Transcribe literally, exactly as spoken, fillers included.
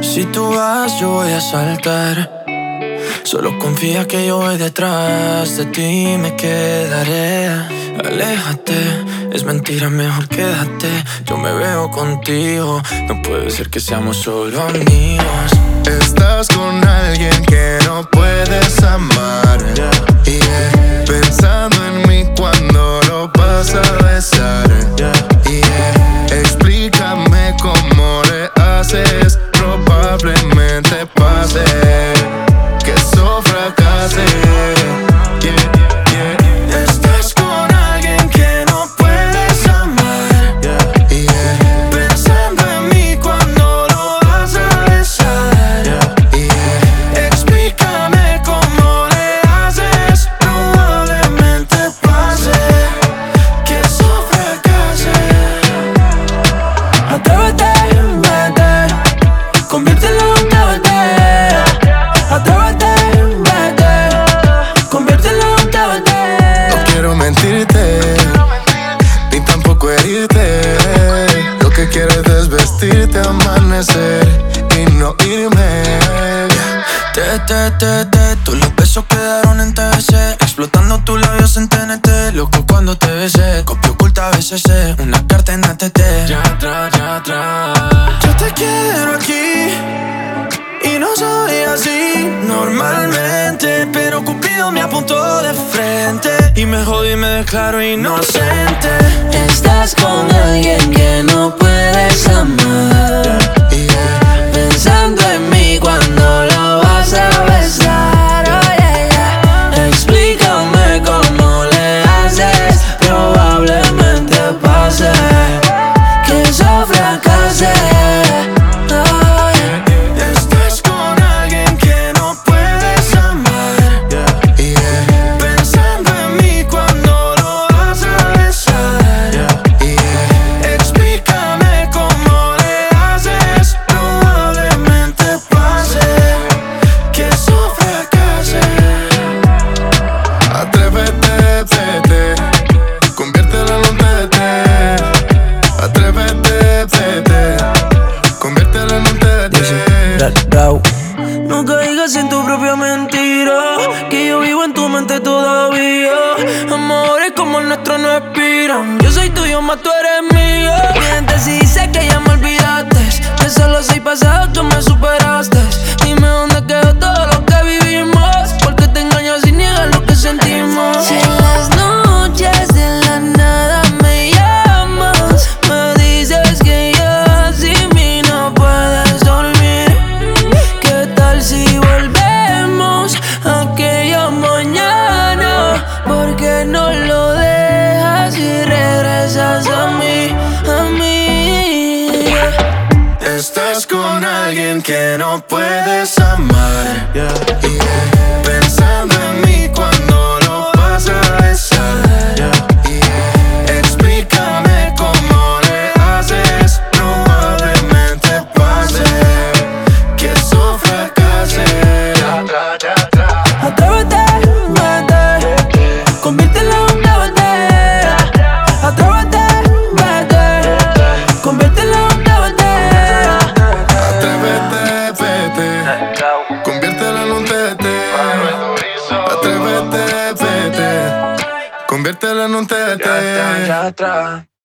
Si tú vas, yo voy a saltar. Solo confía que yo voy detrás de ti, me quedaré. Aléjate, es mentira, mejor quédate. Yo me veo contigo, no puede ser que seamos solo amigos. Estás con alguien que no puedes amar, yeah. Yeah. Pensando en mí cuando lo vas a besar, yeah. Yeah. Explícame cómo le haces. Probablemente pase que eso fracase, yeah, yeah. Estás con alguien que no puedes amar, yeah. Yeah. pensando en mí cuando lo vas a besar, yeah. Yeah. Explícame cómo le haces. Probablemente pase que eso fracase. Atrévete, vete, conviértelo en un T B T. Atrévete, vete, conviértelo en un T B T. No quiero mentirte, ni tampoco herirte. Lo que quiero es desvestirte, amanecer y no irme. Te, te, te, te, todos los besos quedaron en T V C. Explotando tus labios en T N T. Loco cuando te besé, copia oculta B C C. Una carta en A T T. Ya atrás, ya atrás. Yo te quiero aquí y no soy así normalmente, pero Cupido me apuntó de frente y me jodí y me declaro inocente. Estás con alguien que no puedes amar, Yeah. pensando en mí cuando lo vas a besar, oh, yeah, yeah. Explícame cómo le haces. Probablemente pase que eso fracase, oh, yeah. Estás con alguien que no puedes amar, Yeah. pensando en mí cuando lo vas a besar, Yeah. Explícame cómo le haces. Probablemente pase que eso fracase. Atrévete, vete, conviértelo en un T B T. Atrévete, vete, conviértelo en un T B T. No caigas en tu propia mentira, que yo vivo en tu mente todavía. Amores como el nuestro no expiran. Yo soy tuyo, más tú eres mío. Mientes y dice que ya me olvidaste, que solo soy pasado, tú me superaste. Dime dónde quedó todo lo que vivimos, porque te engañas y niegas lo que sentimos. Si en las noches de la nada me llamas, me dices que ya sin mí no puedes dormir. ¿Qué tal si volvemos a aquella mañana? ¿Por qué no lo dejas y regresas a mí, a mí? Estás con alguien que no puedes amar, Yeah. pensando en mí cuando lo vas a besar, Yeah. Explícame cómo le haces. Probablemente pase que eso fracase. Atrévete, vete, conviértelo en un T B T. Atrévete, vete, conviértelo en un T B T. Atrévete, vete, conviértelo en un T B T. Atrévete, vete, conviértelo en un T B T. Ya atrás.